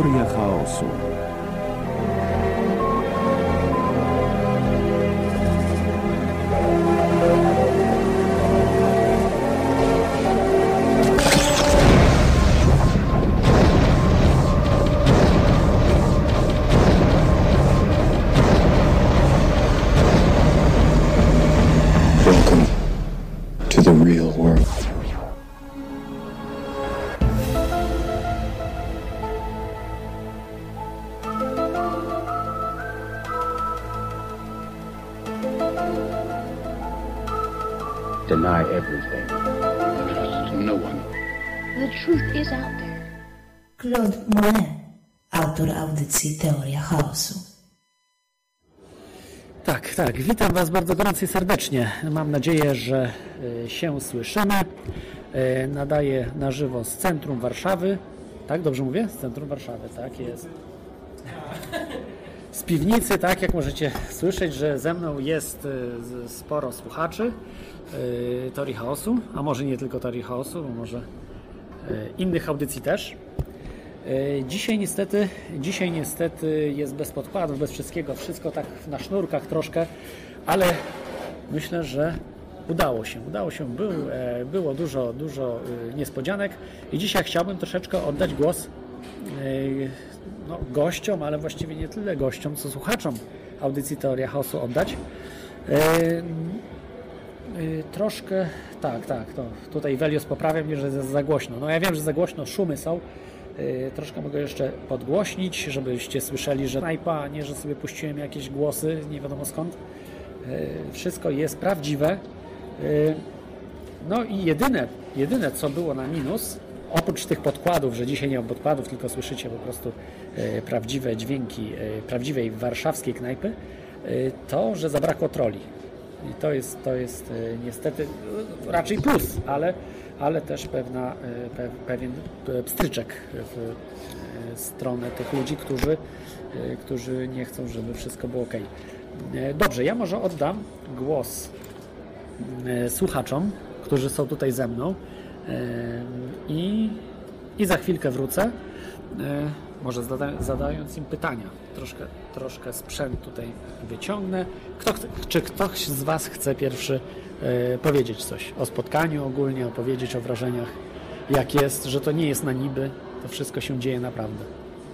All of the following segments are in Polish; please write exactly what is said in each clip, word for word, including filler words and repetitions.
Teoria chaosu. Welcome to the real world. Deny everything. Trust no one. The truth is out there. Claude Monet, autor audycji Teoria Chaosu. Tak, tak. Witam Was bardzo gorąco i serdecznie. Mam nadzieję, że się słyszymy. Nadaję na żywo z centrum Warszawy. Tak, dobrze mówię? Z centrum Warszawy, tak jest. Z piwnicy, tak, jak możecie słyszeć, że ze mną jest sporo słuchaczy Teorii Chaosu, a może nie tylko Teorii Chaosu, bo może innych audycji też. Dzisiaj niestety, dzisiaj niestety jest bez podkładów, bez wszystkiego, wszystko tak na sznurkach troszkę, ale myślę, że udało się, udało się, Był, było dużo, dużo niespodzianek i dzisiaj chciałbym troszeczkę oddać głos no, gościom, ale właściwie nie tyle gościom, co słuchaczom audycji Teoria Chaosu oddać. Troszkę, tak, tak, to tutaj Welios poprawia mnie, że jest za głośno. No ja wiem, że za głośno, szumy są. Troszkę mogę jeszcze podgłośnić, żebyście słyszeli, że snajpa, nie, że sobie puściłem jakieś głosy, nie wiadomo skąd. Wszystko jest prawdziwe. No i jedyne, jedyne co było na minus, oprócz tych podkładów, że dzisiaj nie mam podkładów, tylko słyszycie po prostu prawdziwe dźwięki prawdziwej warszawskiej knajpy, to, że zabrakło troli. I to jest, to jest niestety raczej plus, ale, ale też pewna, pe, pewien pstryczek w stronę tych ludzi, którzy, którzy nie chcą, żeby wszystko było ok. Dobrze, ja może oddam głos słuchaczom, którzy są tutaj ze mną i, i za chwilkę wrócę, może zada, zadając im pytania. Troszkę, troszkę sprzęt tutaj wyciągnę. Kto chce, czy ktoś z Was chce pierwszy e, powiedzieć coś o spotkaniu ogólnie, opowiedzieć o wrażeniach, jak jest, że to nie jest na niby, to wszystko się dzieje naprawdę.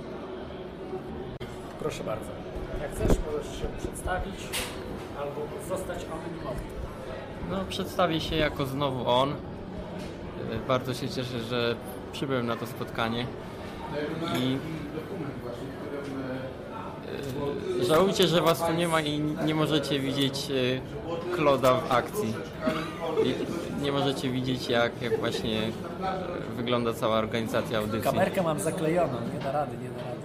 Proszę bardzo. Jak chcesz, możesz się przedstawić albo zostać anonimowy. No, przedstawię się jako znowu on. Bardzo się cieszę, że przybyłem na to spotkanie. I żałujcie, że Was tu nie ma i nie możecie widzieć Claude'a w akcji. I nie możecie widzieć, jak, jak właśnie wygląda cała organizacja audycji. Kamerkę mam zaklejoną, nie da rady, nie da rady.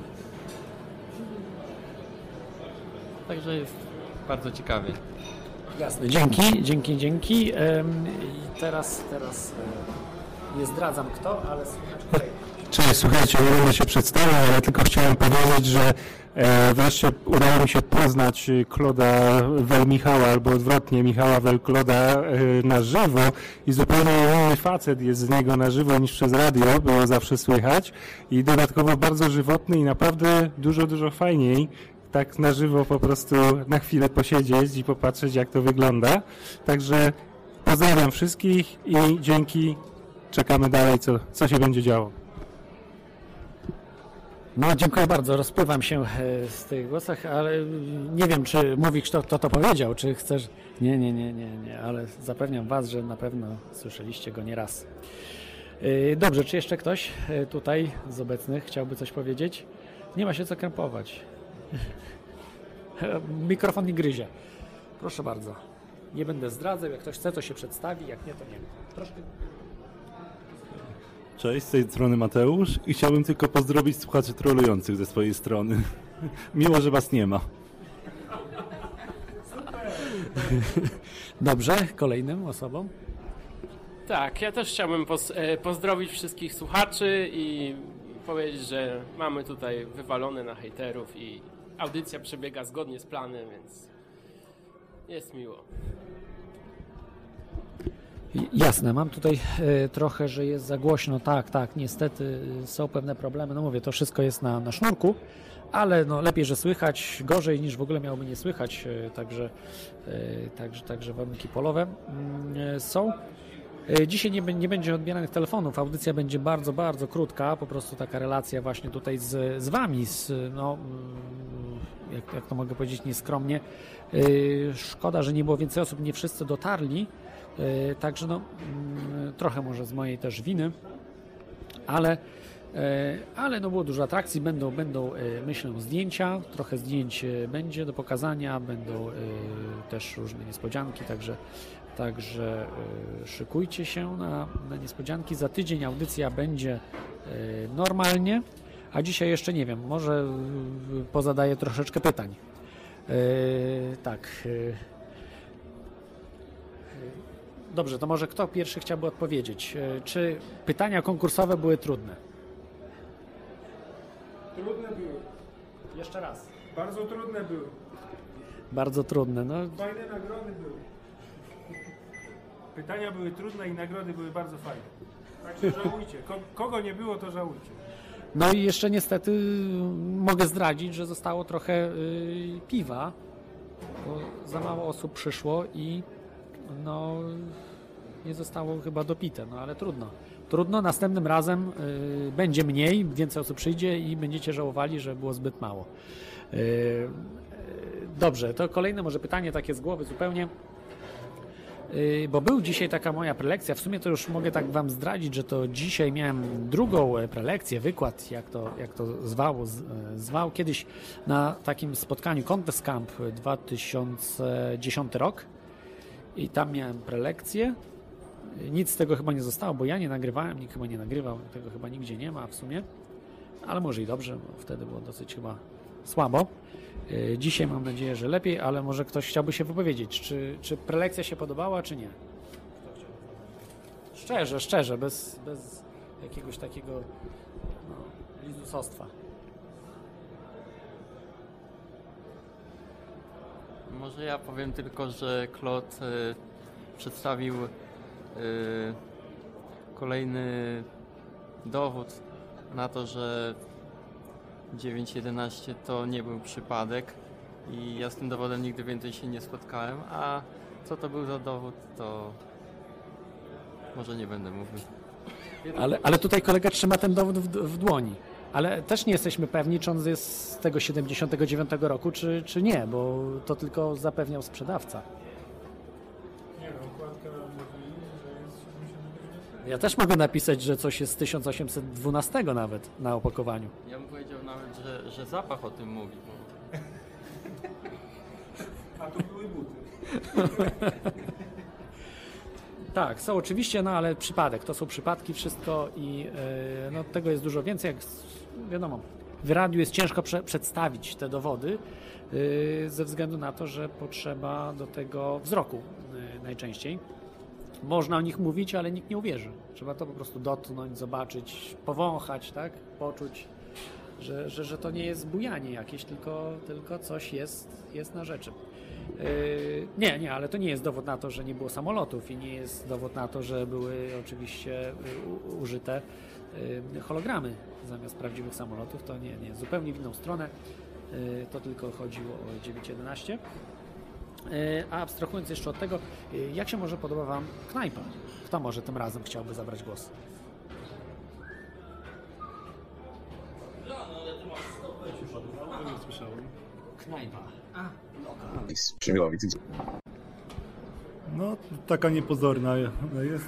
Także jest bardzo ciekawie. Jasne, dzięki, dzięki, dzięki. I teraz, teraz nie zdradzam kto, ale słuchajcie. Cześć, słuchajcie, nie będę się przedstawiał, ale tylko chciałem powiedzieć, że e, wreszcie udało mi się poznać Claude'a Wel-Michała, albo odwrotnie, Michała Wel-Claude'a e, na żywo i zupełnie inny facet jest z niego na żywo niż przez radio, było zawsze słychać i dodatkowo bardzo żywotny i naprawdę dużo, dużo fajniej tak na żywo po prostu na chwilę posiedzieć i popatrzeć, jak to wygląda. Także pozdrawiam wszystkich i dzięki, czekamy dalej, co, co się będzie działo. No, dziękuję bardzo. Rozpływam się z tych głosach, ale nie wiem, czy mówisz, kto, kto to powiedział, czy chcesz... Nie, nie, nie, nie, nie, ale zapewniam Was, że na pewno słyszeliście go nieraz. Dobrze, czy jeszcze ktoś tutaj z obecnych chciałby coś powiedzieć? Nie ma się co krępować. Mikrofon nie gryzie. Proszę bardzo. Nie będę zdradzał, jak ktoś chce, to się przedstawi, jak nie, to nie. Troszkę... Cześć, z tej strony Mateusz i chciałbym tylko pozdrowić słuchaczy trolujących ze swojej strony. Miło, że Was nie ma. Dobrze, kolejnym osobom. Tak, ja też chciałbym poz, e, pozdrowić wszystkich słuchaczy i powiedzieć, że mamy tutaj wywalone na hejterów i audycja przebiega zgodnie z planem, więc jest miło. Jasne, mam tutaj e, trochę, że jest za głośno. Tak, tak, niestety e, są pewne problemy. No mówię, to wszystko jest na, na sznurku, ale no, lepiej, że słychać, gorzej niż w ogóle miałoby nie słychać. E, także, e, także, także warunki polowe e, są. E, dzisiaj nie, nie będzie odbieranych telefonów. Audycja będzie bardzo, bardzo krótka. Po prostu taka relacja właśnie tutaj z, z Wami. Z, no, jak, jak to mogę powiedzieć nieskromnie. E, szkoda, że nie było więcej osób, nie wszyscy dotarli. Yy, także no, yy, trochę może z mojej też winy, ale, yy, ale no było dużo atrakcji, będą, będą yy, myślę zdjęcia, trochę zdjęć yy, będzie do pokazania, będą yy, też różne niespodzianki, także, także yy, szykujcie się na, na niespodzianki. Za tydzień audycja będzie yy, normalnie, a dzisiaj jeszcze nie wiem, może yy, pozadaję troszeczkę pytań. Yy, tak. Yy. Dobrze, to może kto pierwszy chciałby odpowiedzieć? Czy pytania konkursowe były trudne? Trudne były. Jeszcze raz. Bardzo trudne były. Bardzo trudne. No. Fajne nagrody były. Pytania były trudne i nagrody były bardzo fajne. Także żałujcie. Kogo nie było, to żałujcie. No i jeszcze niestety mogę zdradzić, że zostało trochę y, piwa, bo za mało osób przyszło i no nie zostało chyba dopite, no ale trudno. Trudno, następnym razem y, będzie mniej, więcej osób przyjdzie i będziecie żałowali, że było zbyt mało. Y, y, dobrze, to kolejne może pytanie takie z głowy zupełnie, y, bo był dzisiaj taka moja prelekcja, w sumie to już mogę tak wam zdradzić, że to dzisiaj miałem drugą prelekcję, wykład, jak to, jak to zwał, z, zwał kiedyś na takim spotkaniu Contest Camp dwa tysiące dziesiąty rok. I tam miałem prelekcję. Nic z tego chyba nie zostało, bo ja nie nagrywałem, nikt chyba nie nagrywał, tego chyba nigdzie nie ma w sumie. Ale może i dobrze, bo wtedy było dosyć chyba słabo. Dzisiaj mam nadzieję, że lepiej, ale może ktoś chciałby się wypowiedzieć. Czy, czy prelekcja się podobała, czy nie? Szczerze, szczerze, bez, bez jakiegoś takiego no, lizusostwa. Może ja powiem tylko, że Claude y, przedstawił y, kolejny dowód na to, że dziewięć jedenaście to nie był przypadek i ja z tym dowodem nigdy więcej się nie spotkałem, a co to był za dowód, to może nie będę mówił. Ale, ale tutaj kolega trzyma ten dowód w, w dłoni. Ale też nie jesteśmy pewni, czy on jest z tego siedemdziesiątego dziewiątego roku, czy, czy nie, bo to tylko zapewniał sprzedawca. Nie no, okładka mówi, że jest siedemdziesiąty. Ja też mogę napisać, że coś jest z tysiąc osiemset dwunastego nawet na opakowaniu. Ja bym powiedział nawet, że, że zapach o tym mówi. Bo... A tu były buty. Tak, są oczywiście, no ale przypadek, to są przypadki wszystko i yy, no, tego jest dużo więcej, jak wiadomo, w radiu jest ciężko prze, przedstawić te dowody yy, ze względu na to, że potrzeba do tego wzroku yy, najczęściej. Można o nich mówić, ale nikt nie uwierzy. Trzeba to po prostu dotknąć, zobaczyć, powąchać, tak, poczuć, że, że, że to nie jest bujanie jakieś, tylko, tylko coś jest, jest na rzeczy. Yy, nie, nie, ale to nie jest dowód na to, że nie było samolotów i nie jest dowód na to, że były oczywiście u, użyte yy, hologramy zamiast prawdziwych samolotów. To nie, nie, zupełnie w inną stronę. Yy, to tylko chodziło o dziewięć jedenaście. Yy, a abstrahując jeszcze od tego, yy, jak się może podoba wam knajpa? Kto może tym razem chciałby zabrać głos? Knajpa. No, taka niepozorna jest.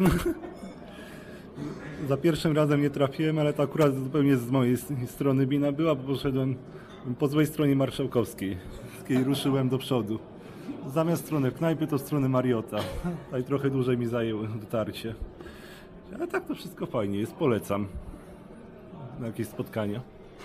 Za pierwszym razem nie trafiłem, ale to akurat zupełnie z mojej strony wina była, bo poszedłem po złej stronie Marszałkowskiej i ruszyłem do przodu. Zamiast strony knajpy to strony Mariota. Tutaj trochę dłużej mi zajęło dotarcie. Ale tak to wszystko fajnie jest, polecam na jakieś spotkania.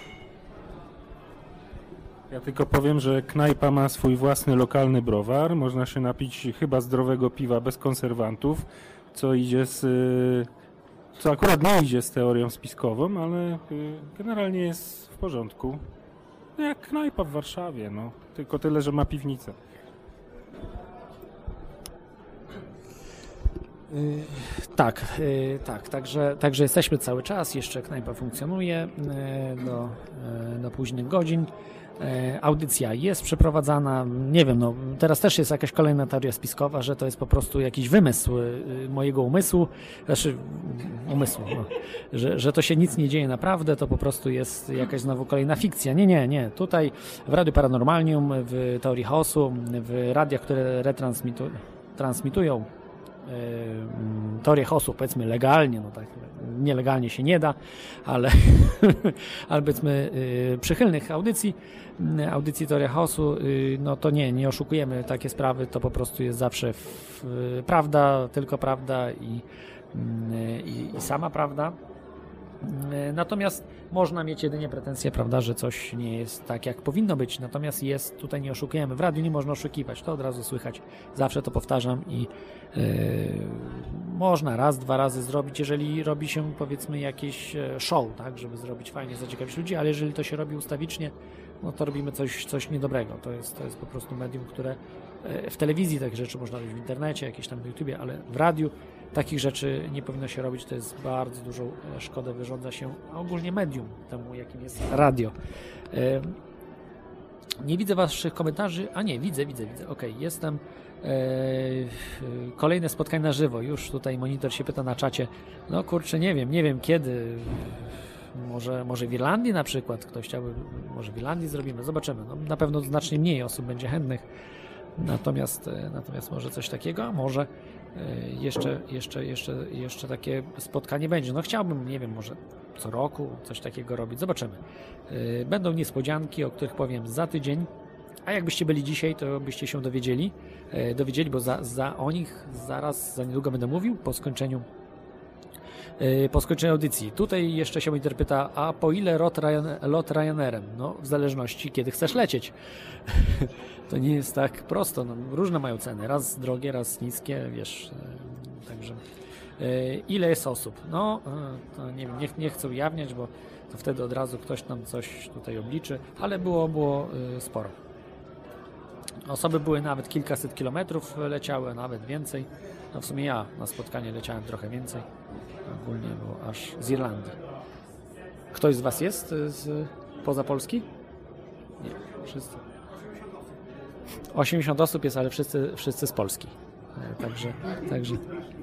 Ja tylko powiem, że knajpa ma swój własny lokalny browar. Można się napić chyba zdrowego piwa bez konserwantów, co idzie z... co akurat nie idzie z teorią spiskową, ale generalnie jest w porządku. Jak knajpa w Warszawie, no. Tylko tyle, że ma piwnicę. Tak, yy, tak, także, także jesteśmy cały czas, jeszcze knajpa funkcjonuje yy, do, yy, do późnych godzin. Audycja jest przeprowadzana, nie wiem, no teraz też jest jakaś kolejna teoria spiskowa, że to jest po prostu jakiś wymysł mojego umysłu, znaczy umysłu, no, że, że to się nic nie dzieje naprawdę, to po prostu jest jakaś znowu kolejna fikcja. Nie, nie, nie. Tutaj w Radiu Paranormalium, w Teorii Chaosu, w radiach, które retransmitują transmitują teorię chaosu, powiedzmy legalnie, no tak, nielegalnie się nie da, ale, ale powiedzmy przychylnych audycji, audycji Teoria Chaosu, no to nie, nie oszukujemy, takie sprawy, to po prostu jest zawsze w, prawda, tylko prawda i, i, i sama prawda. Natomiast można mieć jedynie pretensje, prawda, że coś nie jest tak, jak powinno być. Natomiast jest, tutaj nie oszukujemy. W radiu nie można oszukiwać. To od razu słychać. Zawsze to powtarzam i yy, można raz, dwa razy zrobić, jeżeli robi się, powiedzmy, jakieś show, tak, żeby zrobić fajnie, zaciekawić ludzi, ale jeżeli to się robi ustawicznie, no to robimy coś, coś niedobrego. To jest, to jest po prostu medium, które w telewizji takie rzeczy można robić, w internecie, jakieś tam na YouTubie, ale w radiu takich rzeczy nie powinno się robić, to jest bardzo dużą szkodę wyrządza się ogólnie medium temu, jakim jest radio. Nie widzę waszych komentarzy, a nie, widzę, widzę, widzę, okej, okay, jestem. Kolejne spotkanie na żywo, już tutaj monitor się pyta na czacie, no kurczę, nie wiem, nie wiem kiedy, może, może w Irlandii na przykład, ktoś chciałby, może w Irlandii zrobimy, zobaczymy, no, na pewno znacznie mniej osób będzie chętnych, natomiast, natomiast może coś takiego, a może Jeszcze, jeszcze, jeszcze, jeszcze takie spotkanie będzie. No chciałbym, nie wiem, może co roku coś takiego robić. Zobaczymy. Będą niespodzianki, o których powiem za tydzień. A jakbyście byli dzisiaj, to byście się dowiedzieli. Dowiedzieli, bo za, za o nich zaraz, za niedługo będę mówił po skończeniu po skończeniu audycji. Tutaj jeszcze się monitor pyta, a po ile lot, Ryan, lot Ryanerem? No, w zależności, kiedy chcesz lecieć. To nie jest tak prosto. No, różne mają ceny. Raz drogie, raz niskie, wiesz. Także ile jest osób? No, to nie wiem, nie, nie chcę ujawniać, bo to wtedy od razu ktoś nam coś tutaj obliczy, ale było, było sporo. Osoby były nawet kilkaset kilometrów, leciały nawet więcej. No w sumie ja na spotkanie leciałem trochę więcej. Ogólnie było aż z Irlandii. Ktoś z was jest z, poza Polski? Nie, wszyscy. osiemdziesiąt osób jest, ale wszyscy, wszyscy z Polski. Także, także.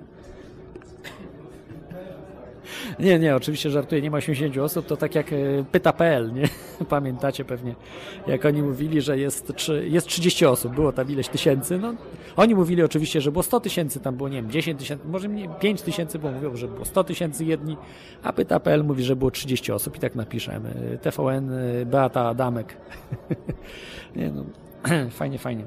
Nie, nie, oczywiście żartuję, nie ma osiemdziesiąt osób, to tak jak pyta kropka pe el, nie? Pamiętacie pewnie, jak oni mówili, że jest, jest trzydzieści osób, było tam ileś tysięcy, no oni mówili oczywiście, że było sto tysięcy, tam było, nie wiem, dziesięć tysięcy, może nie, pięć tysięcy, bo mówią, że było sto tysięcy jedni, a pyta kropka pe el mówi, że było trzydzieści osób i tak napiszemy, T V N, Beata Adamek. Nie, no, fajnie, fajnie.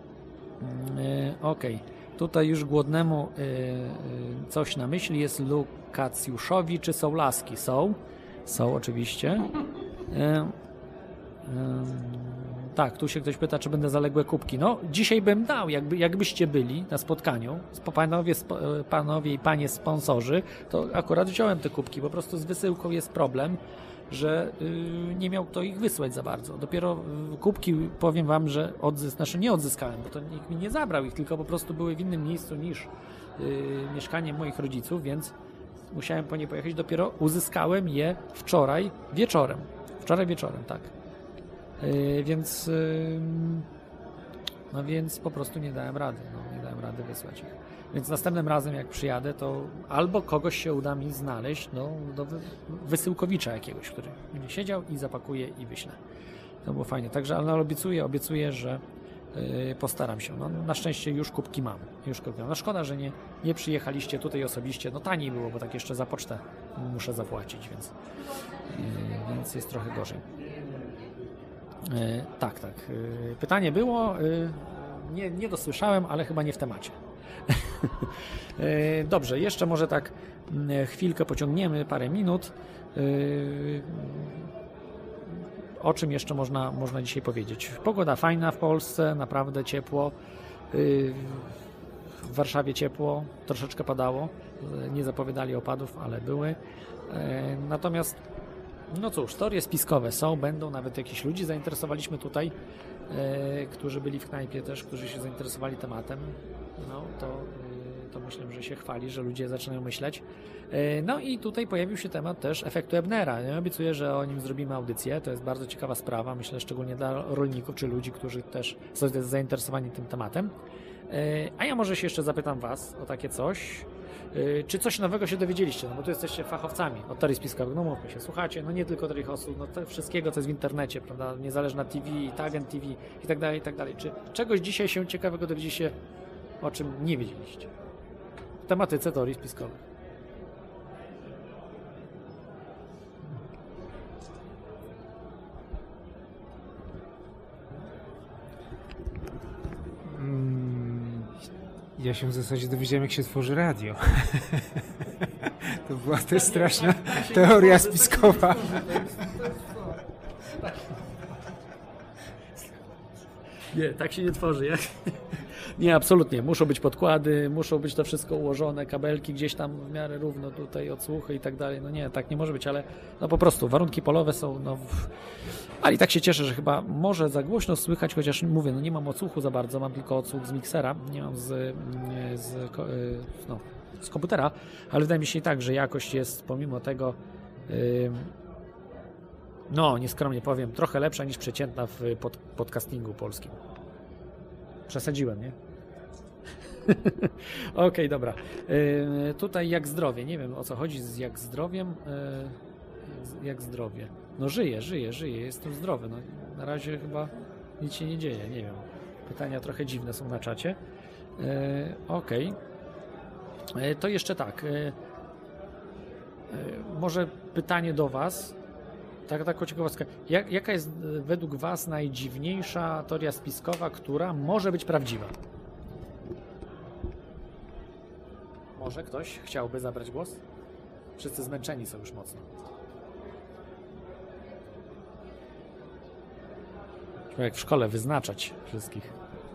Okej. Okay. Tutaj już głodnemu y, y, coś na myśli jest Lukacjuszowi, czy są laski? Są. Są oczywiście. Y, y, tak, tu się ktoś pyta, czy będę zaległe kubki. No, dzisiaj bym dał, jakby, jakbyście byli na spotkaniu, panowie, panowie i panie sponsorzy, to akurat wziąłem te kubki. Po prostu z wysyłką jest problem, że y, nie miał kto ich wysłać za bardzo. Dopiero y, kubki, powiem wam, że odzys- znaczy nie odzyskałem, bo to nikt mi nie zabrał ich, tylko po prostu były w innym miejscu niż y, mieszkanie moich rodziców, więc musiałem po nie pojechać. Dopiero uzyskałem je wczoraj wieczorem. Wczoraj wieczorem, tak. Y, więc y, no więc po prostu nie dałem rady. No, nie dałem rady wysłać ich. Więc następnym razem, jak przyjadę, to albo kogoś się uda mi znaleźć, no, do wysyłkowicza jakiegoś, który będzie siedział i zapakuje i wyślę. To było fajnie. Także, ale obiecuję, obiecuję, że yy, postaram się. No, na szczęście już kubki mam. Już kubki mam. No szkoda, że nie, nie przyjechaliście tutaj osobiście. No taniej było, bo tak jeszcze za pocztę muszę zapłacić, więc, yy, więc jest trochę gorzej. Yy, tak, tak. Yy, pytanie było, yy, nie, nie dosłyszałem, ale chyba nie w temacie. Dobrze, jeszcze może tak chwilkę pociągniemy, parę minut. O czym jeszcze można, można dzisiaj powiedzieć? Pogoda fajna w Polsce, naprawdę ciepło. W Warszawie ciepło, troszeczkę padało. Nie zapowiadali opadów, ale były. Natomiast No cóż, teorie spiskowe są, będą, nawet jakichś ludzi zainteresowaliśmy tutaj, e, którzy byli w knajpie też, którzy się zainteresowali tematem. No to, e, to myślę, że się chwali, że ludzie zaczynają myśleć. E, no i tutaj pojawił się temat też efektu Ebnera. Ja obiecuję, że o nim zrobimy audycję. To jest bardzo ciekawa sprawa, myślę, szczególnie dla rolników czy ludzi, którzy też są zainteresowani tym tematem. E, a ja może się jeszcze zapytam Was o takie coś. Czy coś nowego się dowiedzieliście? No bo tu jesteście fachowcami od teorii spiskowych, no mówmy się, słuchacie, no nie tylko tych osób, no to wszystkiego, co jest w internecie, prawda, Niezależna T V, Tagent T V i tak dalej, i tak dalej. Czy czegoś dzisiaj się ciekawego dowiedzieliście, o czym nie wiedzieliście? W tematyce teorii spiskowych. Ja się w zasadzie dowiedziałem, jak się tworzy radio. To była też straszna teoria spiskowa. Nie, tak się nie tworzy. Jak? Nie, absolutnie. Muszą być podkłady, muszą być to wszystko ułożone, kabelki gdzieś tam w miarę równo tutaj, odsłuchy i tak dalej. No nie, tak nie może być, ale no po prostu warunki polowe są, no w... ale i tak się cieszę, że chyba może za głośno słychać, chociaż mówię, no nie mam odsłuchu za bardzo, mam tylko odsłuch z miksera, nie mam z, z, no, z komputera, ale wydaje mi się i tak, że jakość jest pomimo tego, yy, no nieskromnie powiem, trochę lepsza niż przeciętna w pod, podcastingu polskim. Przesadziłem, nie? Okej, okay, dobra. Yy, tutaj jak zdrowie. Nie wiem, o co chodzi z jak zdrowiem. Yy, jak zdrowie. No żyję, żyję, żyję. Jestem zdrowy. No, na razie chyba nic się nie dzieje. Nie wiem. Pytania trochę dziwne są na czacie. Yy, Okej. Okay. Yy, to jeszcze tak. Yy, yy, może pytanie do Was. Tak, taką ciekawostkę. Jak, jaka jest według Was najdziwniejsza teoria spiskowa, która może być prawdziwa? Może ktoś chciałby zabrać głos? Wszyscy zmęczeni są już mocno. Trzeba jak w szkole wyznaczać wszystkich.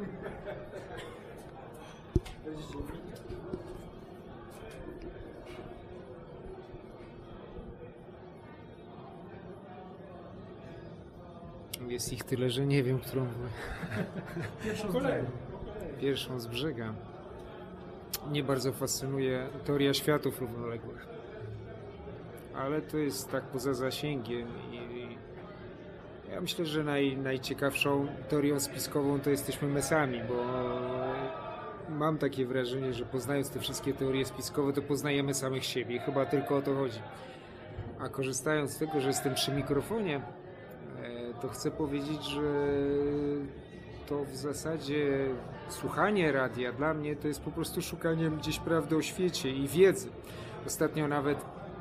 Jest ich tyle, że nie wiem, którą... Pierwszą z brzega. Pierwszą z brzega. Mnie bardzo fascynuje teoria światów równoległych. Ale to jest tak poza zasięgiem i ja myślę, że naj, najciekawszą teorią spiskową to jesteśmy my sami, bo mam takie wrażenie, że poznając te wszystkie teorie spiskowe, to poznajemy samych siebie. Chyba tylko o to chodzi. A korzystając z tego, że jestem przy mikrofonie, to chcę powiedzieć, że to w zasadzie słuchanie radia dla mnie to jest po prostu szukaniem gdzieś prawdy o świecie i wiedzy. Ostatnio nawet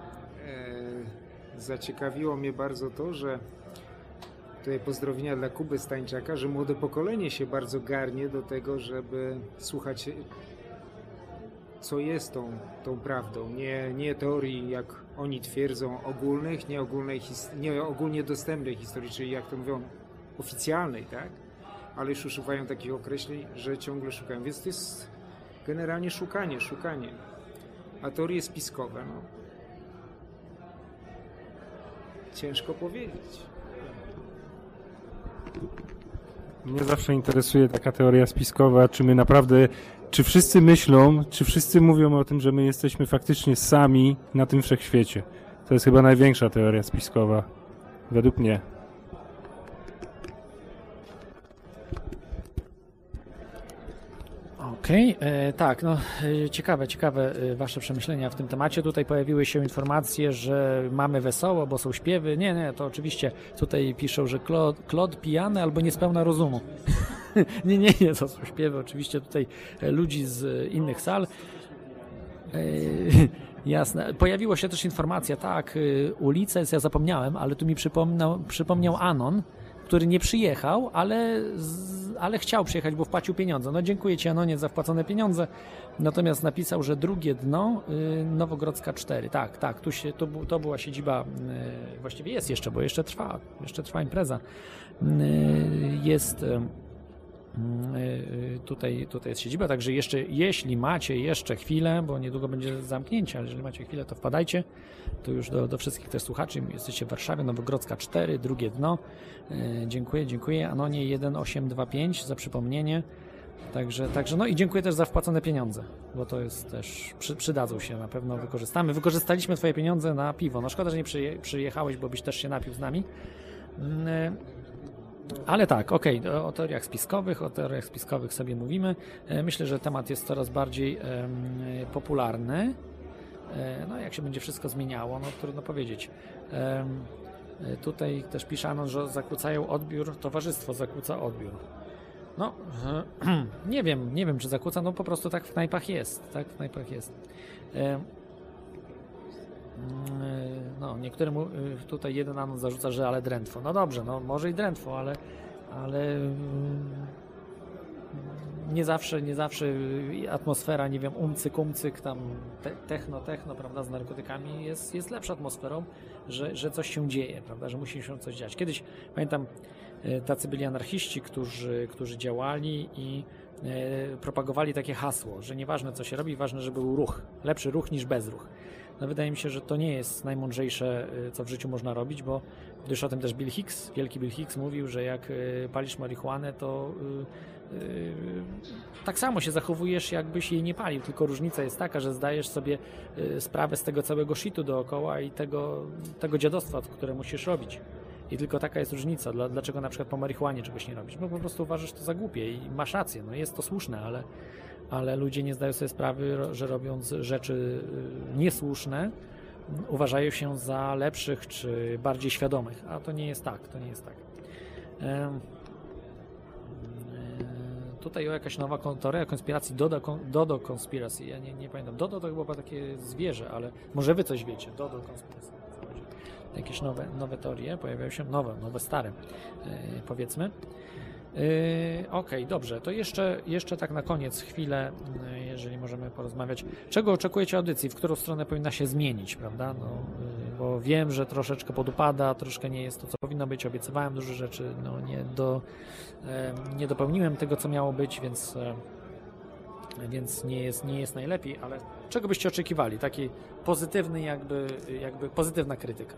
e, zaciekawiło mnie bardzo to, że tutaj pozdrowienia dla Kuby Stańczaka, że młode pokolenie się bardzo garnie do tego, żeby słuchać, co jest tą, tą prawdą. Nie, nie teorii, jak oni twierdzą, ogólnych, nie, ogólnej, nie ogólnie dostępnej historii, czyli jak to mówią, oficjalnej, tak? Ale już używają takich określeń, że ciągle szukają. Więc to jest generalnie szukanie, szukanie. A teorie spiskowe, no, ciężko powiedzieć. Mnie zawsze interesuje taka teoria spiskowa, czy my naprawdę, czy wszyscy myślą, czy wszyscy mówią o tym, że my jesteśmy faktycznie sami na tym wszechświecie. To jest chyba największa teoria spiskowa, według mnie. Okej, okay, tak, no ciekawe, ciekawe Wasze przemyślenia w tym temacie. Tutaj pojawiły się informacje, że mamy wesoło, bo są śpiewy. Nie, nie, to oczywiście tutaj piszą, że Claude, Claude pijany albo niespełna rozumu. nie, nie, nie, to są śpiewy oczywiście tutaj ludzi z innych sal. Jasne. Pojawiła się też informacja, tak, ulice, ja zapomniałem, ale tu mi przypomniał, przypomniał Anon, który nie przyjechał, ale, z, ale chciał przyjechać, bo wpłacił pieniądze. No dziękuję Ci, Anonie, za wpłacone pieniądze. Natomiast napisał, że drugie dno, y, Nowogrodzka cztery. Tak, tak, tu się, to, to była siedziba, y, właściwie jest jeszcze, bo jeszcze trwa, jeszcze trwa impreza. Y, jest, y, Tutaj, tutaj jest siedziba, także jeszcze, jeśli macie jeszcze chwilę, bo niedługo będzie zamknięcie, ale jeżeli macie chwilę, to wpadajcie. To już do, do wszystkich też słuchaczy. Jesteście w Warszawie, Nowogrodzka cztery, drugie dno. Dziękuję, dziękuję. Anonie jeden osiem dwa pięć za przypomnienie. Także, także, no i dziękuję też za wpłacone pieniądze, bo to jest też, przy, przydadzą się, na pewno wykorzystamy. Wykorzystaliśmy twoje pieniądze na piwo. No szkoda, że nie przyje, przyjechałeś, bo byś też się napił z nami. Ale tak, okej, okay, o teoriach spiskowych, o teoriach spiskowych sobie mówimy. Myślę, że temat jest coraz bardziej um, popularny. No jak się będzie wszystko zmieniało, no trudno powiedzieć. Um, tutaj też pisze Anon, że zakłócają odbiór, towarzystwo zakłóca odbiór. No, nie wiem, nie wiem czy zakłóca, no po prostu tak w knajpach jest, tak w knajpach jest. No, niektórym tutaj jeden Anon zarzuca, że ale drętwo. No dobrze, no może i drętwo, ale, ale nie zawsze, nie zawsze atmosfera, nie wiem, umcyk, umcyk, tam te, techno, techno, prawda, z narkotykami jest, jest lepszą atmosferą, że, że coś się dzieje, prawda, że musi się coś dziać. Kiedyś, pamiętam, tacy byli anarchiści, którzy, którzy działali i e, propagowali takie hasło, że nieważne co się robi, ważne, żeby był ruch, lepszy ruch niż bezruch. No wydaje mi się, że to nie jest najmądrzejsze, co w życiu można robić, bo gdyż o tym też Bill Hicks, wielki Bill Hicks mówił, że jak palisz marihuanę, to yy, yy, tak samo się zachowujesz, jakbyś jej nie palił, tylko różnica jest taka, że zdajesz sobie yy, sprawę z tego całego shitu dookoła i tego, tego dziadostwa, które musisz robić. I tylko taka jest różnica, Dla, dlaczego na przykład po marihuanie czegoś nie robisz, bo po prostu uważasz to za głupie i masz rację, no jest to słuszne, ale ale ludzie nie zdają sobie sprawy, że robiąc rzeczy niesłuszne, uważają się za lepszych czy bardziej świadomych, a to nie jest tak, to nie jest tak. Ehm, tutaj o jakaś nowa teoria konspiracji, Dodo, Dodo Conspiracy, ja nie, nie pamiętam, Dodo to chyba takie zwierzę, ale może wy coś wiecie, Dodo Conspiracy. Jakieś nowe, nowe teorie pojawiają się, nowe, nowe, stare, yy, powiedzmy. Yy, Okej, okay, dobrze, to jeszcze, jeszcze tak na koniec chwilę, yy, jeżeli możemy porozmawiać. Czego oczekujecie audycji? W którą stronę powinna się zmienić, prawda? No, yy, bo wiem, że troszeczkę podupada, troszkę nie jest to, co powinno być. Obiecywałem dużo rzeczy, no nie, do, yy, nie dopełniłem tego, co miało być, więc, yy, więc nie jest, nie jest najlepiej, ale czego byście oczekiwali? Taki pozytywny jakby, jakby pozytywna krytyka.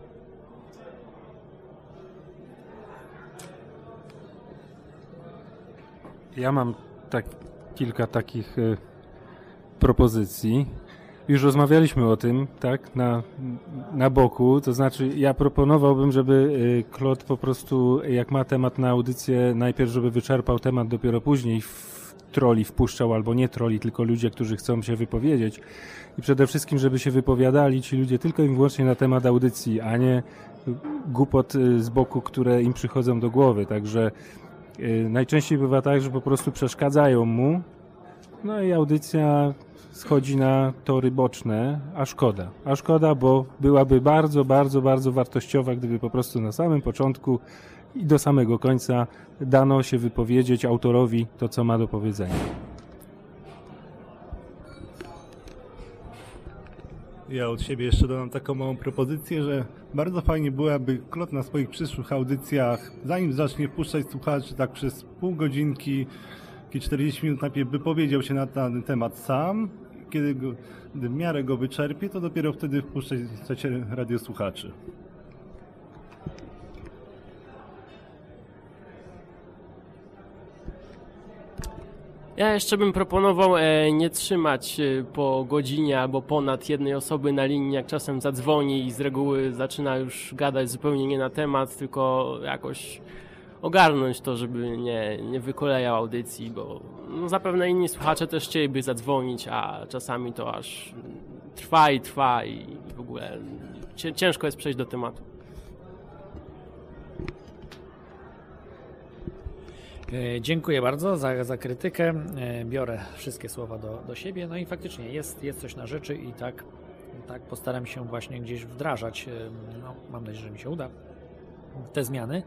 Ja mam tak, kilka takich y, propozycji. Już rozmawialiśmy o tym, tak, na, na boku, to znaczy ja proponowałbym, żeby y, Claude po prostu, jak ma temat na audycję, najpierw żeby wyczerpał temat, dopiero później w troli wpuszczał, albo nie troli, tylko ludzie, którzy chcą się wypowiedzieć. I przede wszystkim, żeby się wypowiadali ci ludzie tylko i wyłącznie na temat audycji, a nie głupot y, z boku, które im przychodzą do głowy, także najczęściej bywa tak, że po prostu przeszkadzają mu, no i audycja schodzi na tory boczne, a szkoda. A szkoda, bo byłaby bardzo, bardzo, bardzo wartościowa, gdyby po prostu na samym początku i do samego końca dano się wypowiedzieć autorowi to, co ma do powiedzenia. Ja od siebie jeszcze dodam taką małą propozycję, że bardzo fajnie byłaby Claude na swoich przyszłych audycjach, zanim zacznie wpuszczać słuchaczy, tak przez pół godzinki, czterdzieści minut najpierw wypowiedział się na ten temat sam, kiedy go, gdy w miarę go wyczerpie, to dopiero wtedy wpuszczać radiosłuchaczy. Ja jeszcze bym proponował e, nie trzymać e, po godzinie albo ponad jednej osoby na linii, jak czasem zadzwoni i z reguły zaczyna już gadać zupełnie nie na temat, tylko jakoś ogarnąć to, żeby nie, nie wykolejał audycji, bo no, zapewne inni słuchacze też chcieliby zadzwonić, a czasami to aż trwa i trwa i w ogóle ciężko jest przejść do tematu. Dziękuję bardzo za, za krytykę. Biorę wszystkie słowa do, do siebie. No i faktycznie jest, jest coś na rzeczy i tak, tak postaram się właśnie gdzieś wdrażać. No, mam nadzieję, że mi się uda te zmiany.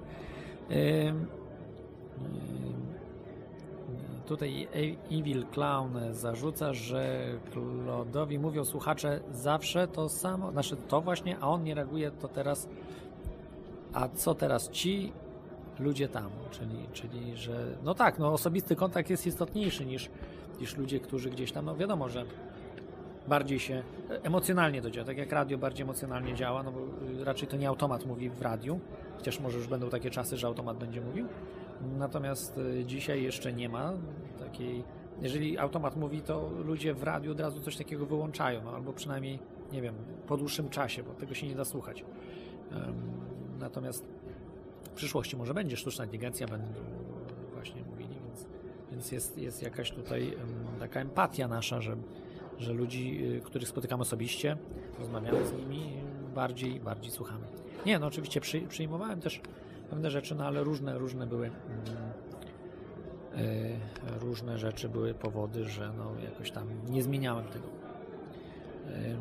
Tutaj Evil Clown zarzuca, że Claude'owi mówią słuchacze zawsze to samo, znaczy to właśnie, a on nie reaguje, to teraz, a co teraz ci? ludzie tam, czyli, czyli że no tak, no osobisty kontakt jest istotniejszy niż, niż ludzie, którzy gdzieś tam, no wiadomo, że bardziej się emocjonalnie to działa, tak jak radio bardziej emocjonalnie działa, no bo raczej to nie automat mówi w radiu, chociaż może już będą takie czasy, że automat będzie mówił, natomiast dzisiaj jeszcze nie ma takiej, jeżeli automat mówi, to ludzie w radiu od razu coś takiego wyłączają, no, albo przynajmniej, nie wiem, po dłuższym czasie, bo tego się nie da słuchać. Natomiast w przyszłości może będzie sztuczna inteligencja, będą właśnie mówili, więc, więc jest, jest jakaś tutaj taka empatia nasza, że, że ludzi, których spotykamy osobiście, rozmawiamy z nimi, bardziej, bardziej słuchamy. Nie, no oczywiście przy, przyjmowałem też pewne rzeczy, no ale różne, różne były yy, różne rzeczy były powody, że no jakoś tam nie zmieniałem tego. Yy,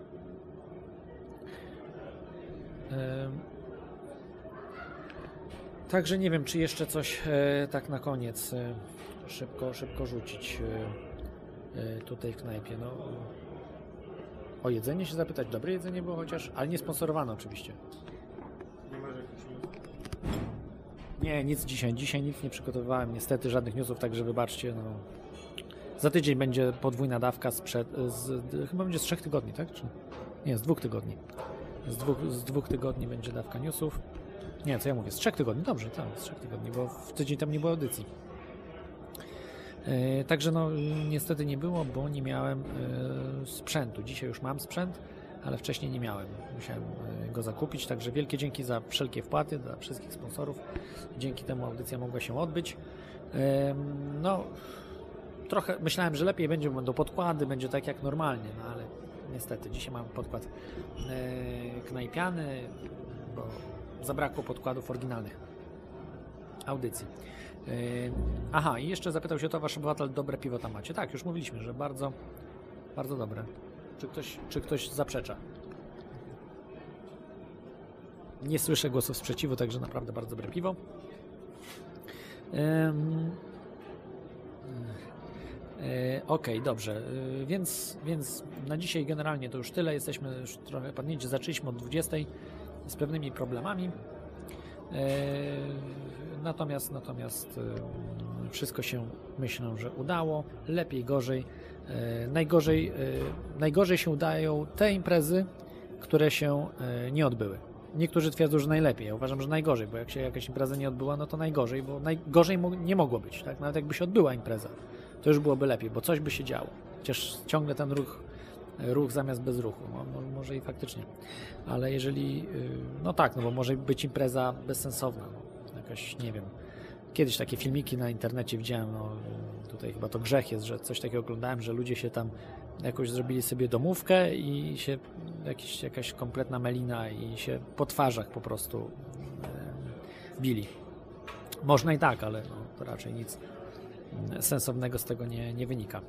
yy, Także nie wiem, czy jeszcze coś e, tak na koniec e, szybko, szybko rzucić e, e, tutaj w knajpie. No, o jedzenie się zapytać. Dobre jedzenie było chociaż, ale nie sponsorowane oczywiście. Nie, nic dzisiaj. Dzisiaj nic nie przygotowywałem. Niestety żadnych newsów, także wybaczcie. No. Za tydzień będzie podwójna dawka sprzed, z, chyba będzie z trzech tygodni, tak? Czy? Nie, z dwóch tygodni. Z dwóch, z dwóch tygodni będzie dawka newsów. Nie, co ja mówię? Z trzech tygodni. Dobrze, tak, z trzech tygodni, bo w tydzień tam nie było audycji. Yy, także no niestety nie było, bo nie miałem yy, sprzętu. Dzisiaj już mam sprzęt, ale wcześniej nie miałem. Musiałem yy, go zakupić, także wielkie dzięki za wszelkie wpłaty, dla wszystkich sponsorów. Dzięki temu audycja mogła się odbyć. Yy, no, trochę myślałem, że lepiej będzie, będą podkłady, będzie tak jak normalnie, no ale niestety dzisiaj mam podkład yy, knajpiany, bo zabrakło podkładów oryginalnych audycji. Yy, aha, i jeszcze zapytał się to wasz obywatel, dobre piwo tam macie. Tak, już mówiliśmy, że bardzo, bardzo dobre. Czy ktoś, czy ktoś zaprzecza? Nie słyszę głosów sprzeciwu, także naprawdę bardzo dobre piwo. Yy, yy, Okej, okay, dobrze. Yy, więc, więc na dzisiaj generalnie to już tyle. Jesteśmy już trochę padnięci. Zaczęliśmy od dwudziestej z pewnymi problemami. E, natomiast natomiast e, wszystko się, myślę, że udało. Lepiej, gorzej. E, najgorzej, e, najgorzej się udają te imprezy, które się e, nie odbyły. Niektórzy twierdzą, że najlepiej. Ja uważam, że najgorzej, bo jak się jakaś impreza nie odbyła, no to najgorzej, bo najgorzej mo- nie mogło być. Tak? Nawet jakby się odbyła impreza, to już byłoby lepiej, bo coś by się działo. Chociaż ciągle ten ruch ruch zamiast bez ruchu, no, może i faktycznie, ale jeżeli, no tak, no bo może być impreza bezsensowna, no, jakaś, nie wiem, kiedyś takie filmiki na internecie widziałem, no tutaj chyba to grzech jest, że coś takiego oglądałem, że ludzie się tam jakoś zrobili sobie domówkę i się jakiś, jakaś kompletna melina i się po twarzach po prostu e, bili. Można i tak, ale no, to raczej nic sensownego z tego nie, nie wynika.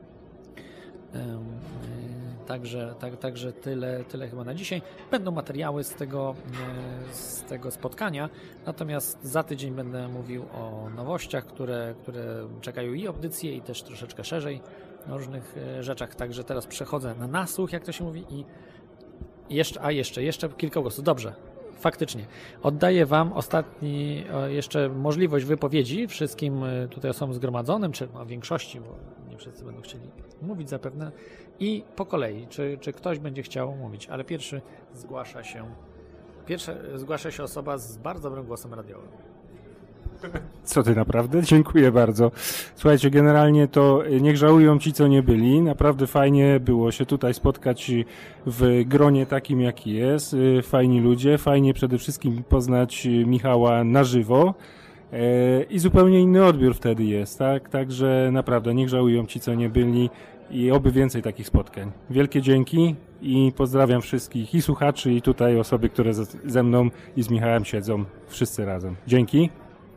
Także, tak, także tyle, tyle chyba na dzisiaj. Będą materiały z tego, z tego spotkania, natomiast za tydzień będę mówił o nowościach, które, które czekają i audycje, i też troszeczkę szerzej o różnych rzeczach. Także teraz przechodzę na nasłuch, jak to się mówi, i jeszcze, a jeszcze, jeszcze kilka głosów. Dobrze. Faktycznie. Oddaję wam ostatni jeszcze możliwość wypowiedzi wszystkim tutaj osobom zgromadzonym, czy no, większości, bo nie wszyscy będą chcieli mówić zapewne. I po kolei, czy, czy ktoś będzie chciał mówić, ale pierwszy zgłasza się pierwsza zgłasza się osoba z bardzo dobrym głosem radiowym. Co ty naprawdę? Dziękuję bardzo. Słuchajcie, generalnie to niech żałują ci, co nie byli. Naprawdę fajnie było się tutaj spotkać w gronie takim, jaki jest. Fajni ludzie, fajnie przede wszystkim poznać Michała na żywo i zupełnie inny odbiór wtedy jest, tak? Także naprawdę niech żałują ci, co nie byli i oby więcej takich spotkań. Wielkie dzięki i pozdrawiam wszystkich i słuchaczy, i tutaj osoby, które ze mną i z Michałem siedzą, wszyscy razem. Dzięki.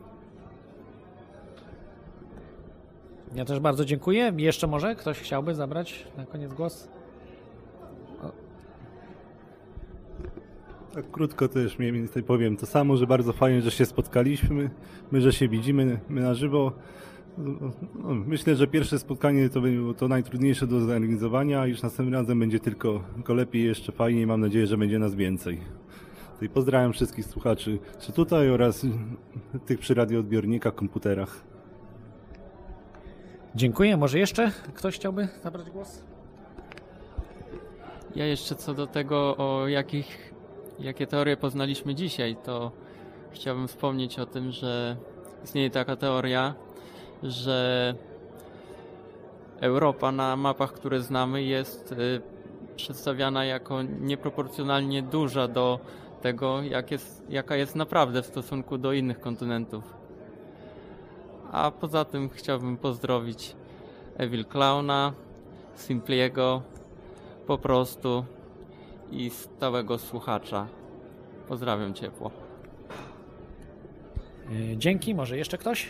Ja też bardzo dziękuję. Jeszcze może ktoś chciałby zabrać na koniec głos? O. Tak krótko też mniej więcej powiem to samo, że bardzo fajnie, że się spotkaliśmy, my, że się widzimy, my na żywo. No, myślę, że pierwsze spotkanie to było to najtrudniejsze do zorganizowania, a już następnym razem będzie tylko, tylko lepiej, jeszcze fajniej. Mam nadzieję, że będzie nas więcej. Tutaj pozdrawiam wszystkich słuchaczy, czy tutaj oraz tych przy radioodbiornikach, komputerach. Dziękuję. Może jeszcze ktoś chciałby zabrać głos? Ja jeszcze co do tego, o jakich, jakie teorie poznaliśmy dzisiaj, to chciałbym wspomnieć o tym, że istnieje taka teoria, że Europa na mapach, które znamy, jest y, przedstawiana jako nieproporcjonalnie duża do tego, jak jest, jaka jest naprawdę w stosunku do innych kontynentów. A poza tym chciałbym pozdrowić Evil Clowna, Simpliego, po prostu i stałego słuchacza. Pozdrawiam ciepło. Dzięki. Może jeszcze ktoś?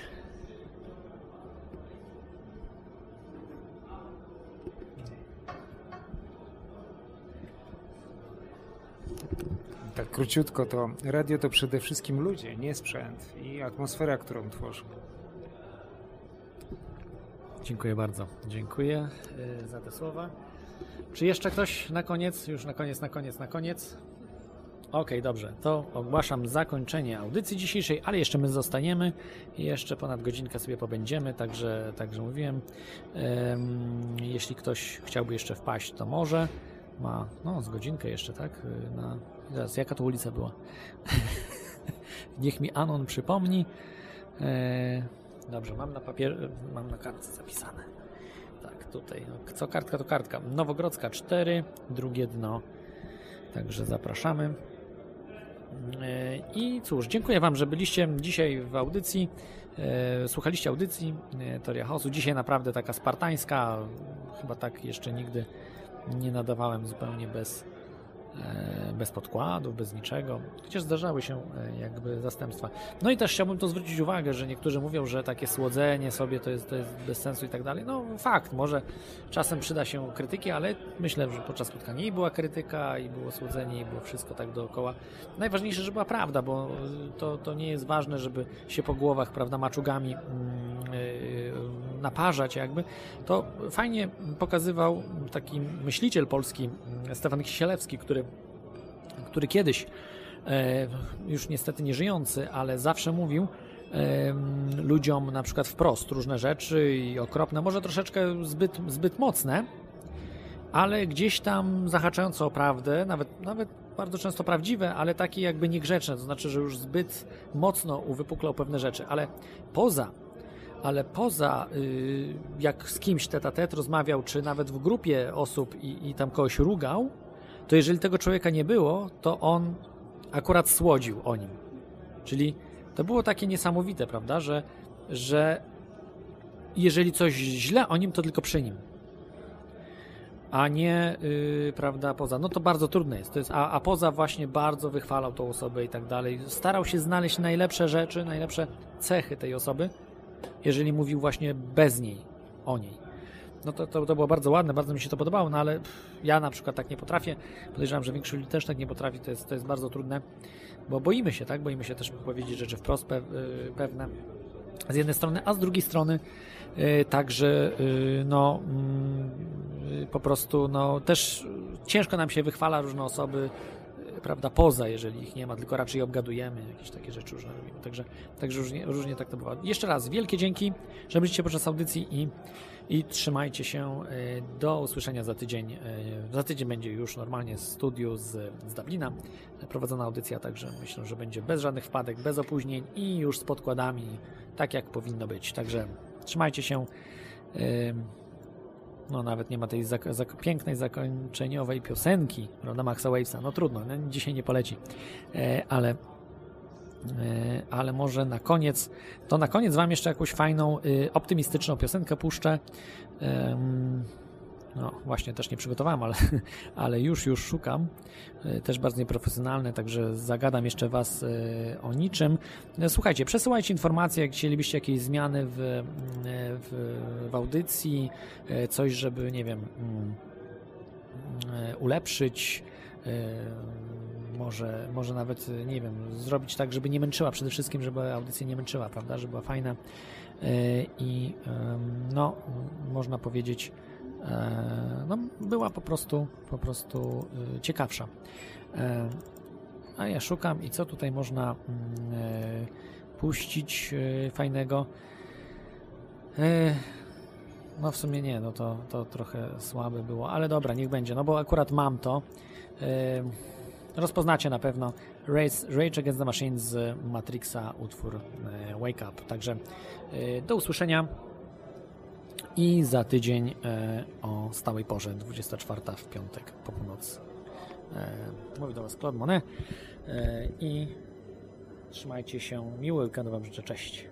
Tak króciutko, to radio to przede wszystkim ludzie, nie sprzęt i atmosfera, którą tworzy. Dziękuję bardzo. Dziękuję y, za te słowa. Czy jeszcze ktoś na koniec? Już na koniec, na koniec, na koniec. Okej, okay, dobrze. To ogłaszam zakończenie audycji dzisiejszej, ale jeszcze my zostaniemy i jeszcze ponad godzinkę sobie pobędziemy, także, także mówiłem. Ym, jeśli ktoś chciałby jeszcze wpaść, to może. Ma, no, z godzinkę jeszcze, tak? Na, zaraz, jaka to ulica była? Niech mi Anon przypomni. E, dobrze, mam na papier, mam na kartce zapisane. Tak, tutaj. Co kartka, to kartka. Nowogrodzka cztery, drugie dno. Także zapraszamy. E, I cóż, dziękuję Wam, że byliście dzisiaj w audycji. E, słuchaliście audycji e, Teoria Chaosu. Dzisiaj naprawdę taka spartańska. Chyba tak jeszcze nigdy nie nadawałem zupełnie bez, e, bez podkładów, bez niczego, chociaż zdarzały się e, jakby zastępstwa. No i też chciałbym to zwrócić uwagę, że niektórzy mówią, że takie słodzenie sobie to jest, to jest bez sensu i tak dalej. No fakt, może czasem przyda się krytyki, ale myślę, że podczas spotkania i była krytyka, i było słodzenie, i było wszystko tak dookoła. Najważniejsze, że była prawda, bo to, to nie jest ważne, żeby się po głowach, prawda, maczugami mm, yy, naparzać jakby. To fajnie pokazywał taki myśliciel polski Stefan Kisielewski, który, który kiedyś e, już niestety nie żyjący, ale zawsze mówił e, ludziom na przykład wprost różne rzeczy i okropne, może troszeczkę zbyt, zbyt mocne, ale gdzieś tam zahaczające o prawdę, nawet, nawet bardzo często prawdziwe, ale takie jakby niegrzeczne, to znaczy, że już zbyt mocno uwypuklał pewne rzeczy, ale poza ale poza, y, jak z kimś tet-a-tet rozmawiał, czy nawet w grupie osób i, i tam kogoś rugał, to jeżeli tego człowieka nie było, to on akurat słodził o nim. Czyli to było takie niesamowite, prawda, że, że jeżeli coś źle o nim, to tylko przy nim. A nie, yy, prawda, poza. No to bardzo trudne jest. To jest a, a poza właśnie bardzo wychwalał tą osobę i tak dalej. Starał się znaleźć najlepsze rzeczy, najlepsze cechy tej osoby, jeżeli mówił właśnie bez niej, o niej. No to, to, to było bardzo ładne, bardzo mi się to podobało, no ale pff, ja na przykład tak nie potrafię. Podejrzewam, że większość ludzi też tak nie potrafi, to jest, to jest bardzo trudne, bo boimy się, tak? Boimy się też powiedzieć rzeczy wprost pe, yy, pewne z jednej strony, a z drugiej strony yy, także yy, no yy, po prostu no też ciężko nam się wychwala różne osoby, prawda, poza, jeżeli ich nie ma, tylko raczej obgadujemy, jakieś takie rzeczy różne robimy. Także, także różnie, różnie tak to bywa. Jeszcze raz wielkie dzięki, że byliście podczas audycji i, i trzymajcie się. Do usłyszenia za tydzień. Za tydzień będzie już normalnie z studiu z, z Dublina prowadzona audycja, także myślę, że będzie bez żadnych wpadek, bez opóźnień i już z podkładami, tak jak powinno być. Także trzymajcie się. No nawet nie ma tej zak- zak- pięknej, zakończeniowej piosenki, prawda, Maxa Wavesa. No trudno, no, dzisiaj nie poleci. E, ale, e, ale może na koniec, to na koniec wam jeszcze jakąś fajną, y, optymistyczną piosenkę puszczę. E, no właśnie, też nie przygotowałem, ale, ale już, już szukam. E, też bardzo nieprofesjonalne, także zagadam jeszcze was e, o niczym. E, słuchajcie, przesyłajcie informacje, jak chcielibyście jakieś zmiany w, w, w audycji, e, coś, żeby, nie wiem, mm, e, ulepszyć, e, może, może nawet, nie wiem, zrobić tak, żeby nie męczyła, przede wszystkim, żeby audycja nie męczyła, prawda, żeby była fajna e, i e, no, można powiedzieć, no, była po prostu po prostu ciekawsza. A ja szukam i co tutaj można mm, e, puścić e, fajnego. E, no w sumie nie, no to, to trochę słabe było, ale dobra, niech będzie, no bo akurat mam to. E, rozpoznacie na pewno Rage, Rage Against the Machine z Matrixa, utwór e, Wake Up. Także e, do usłyszenia i za tydzień e, o stałej porze, dwudziesta czwarta w piątek po północy. E, mówi do Was Claude Monet e, i trzymajcie się, miły weekend Wam życzę, cześć.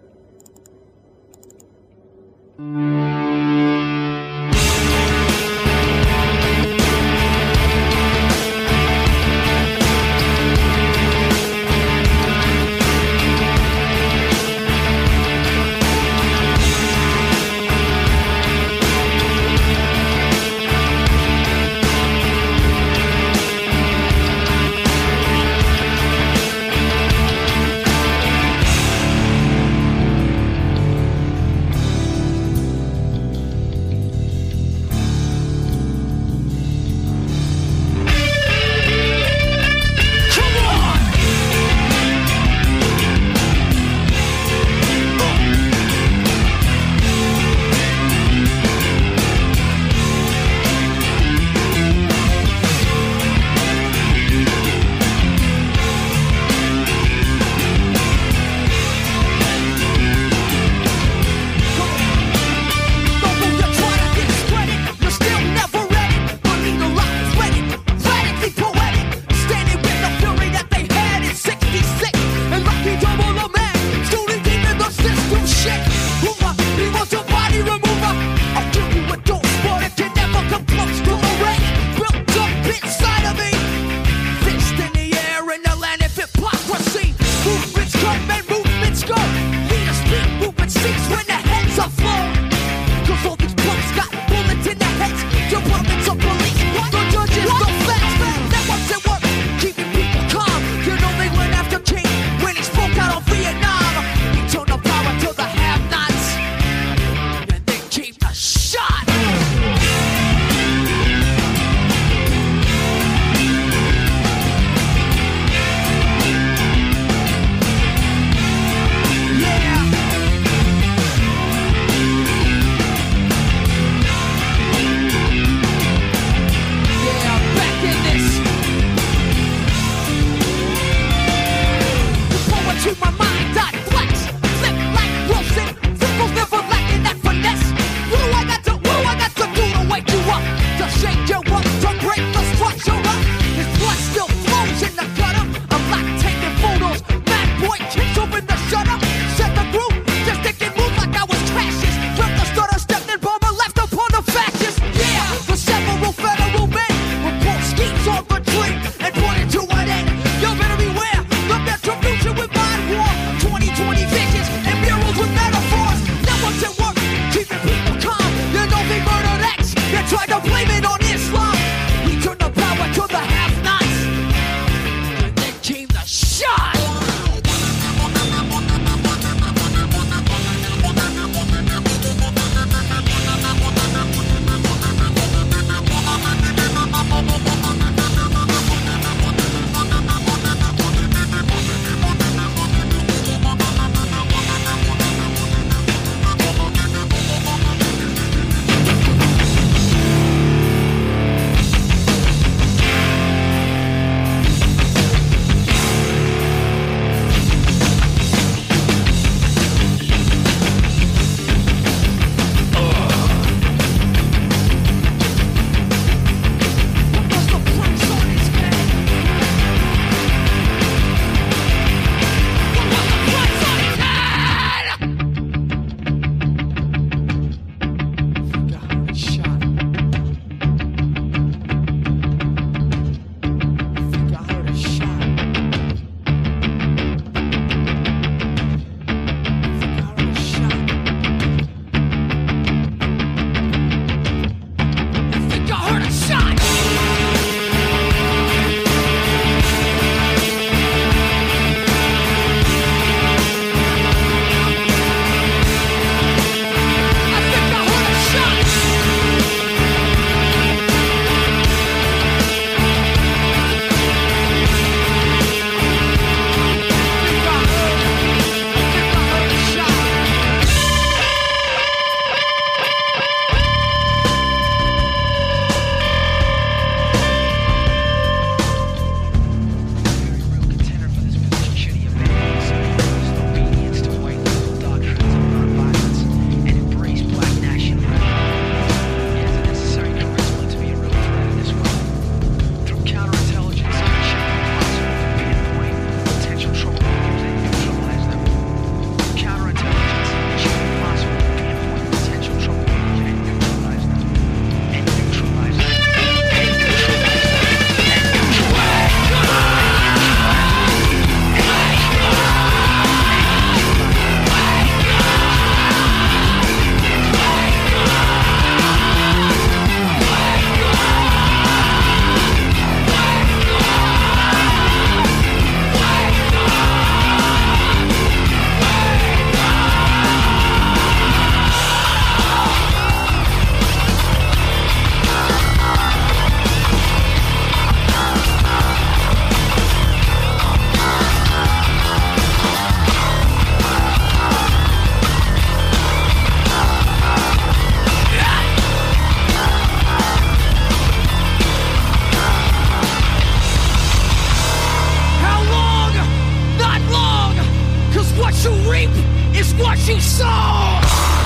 What you reap is what you sow.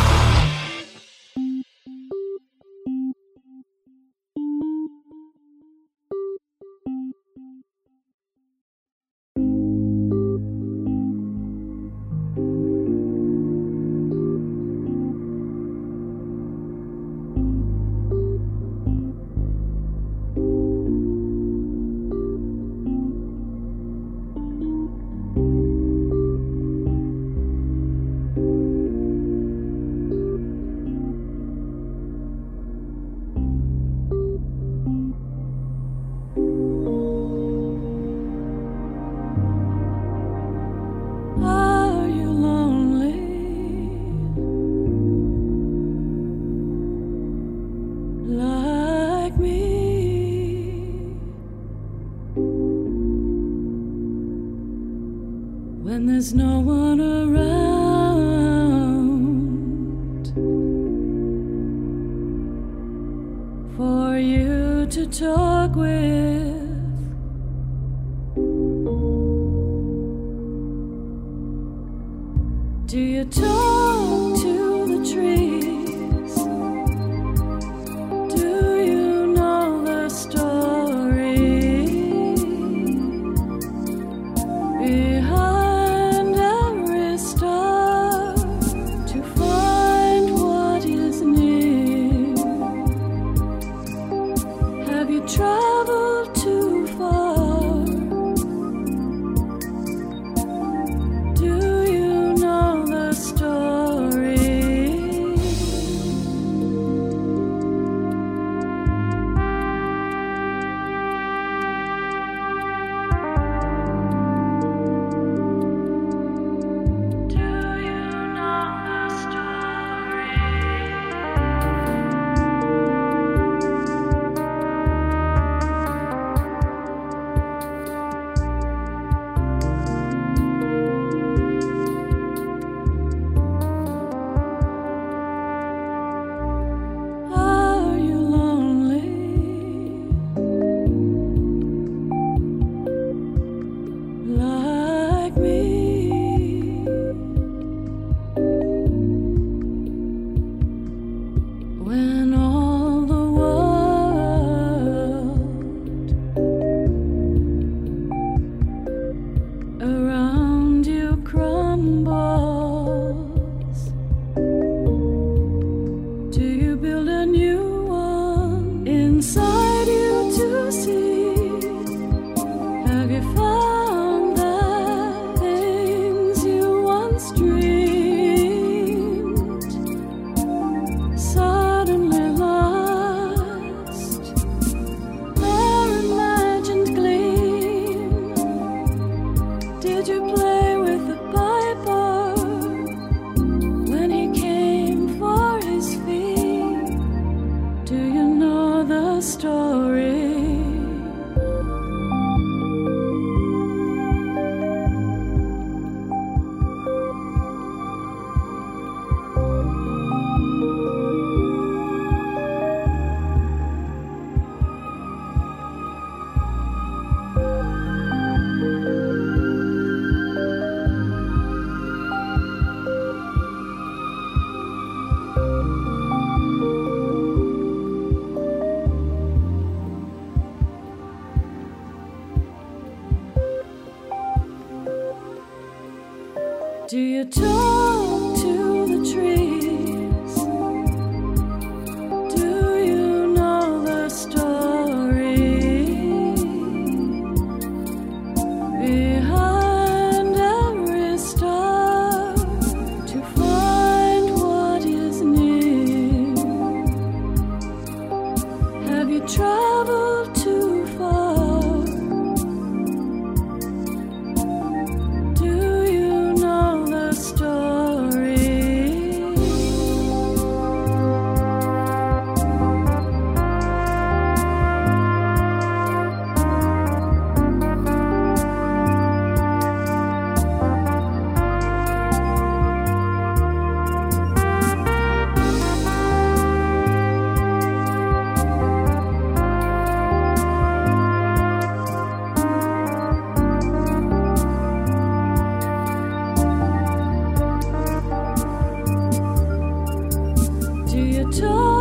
Are you lonely? Like me? When there's no one around for you to talk with. Do you talk to the trees? Do you know the story behind every star to find what is near? Have you traveled too far? Do you know the story? Do you know the story? Are you lonely? Like me? When all the world around you crumbles, do you build a new one inside you to see? Have you found the things you once dreamed suddenly lost? Their imagined gleam. Did you play with the piper when he came for his fee? Do you know the story? Do you talk to the trees? Do you know the story behind every star to find what is near? Have you traveled too far? Do you know the story? show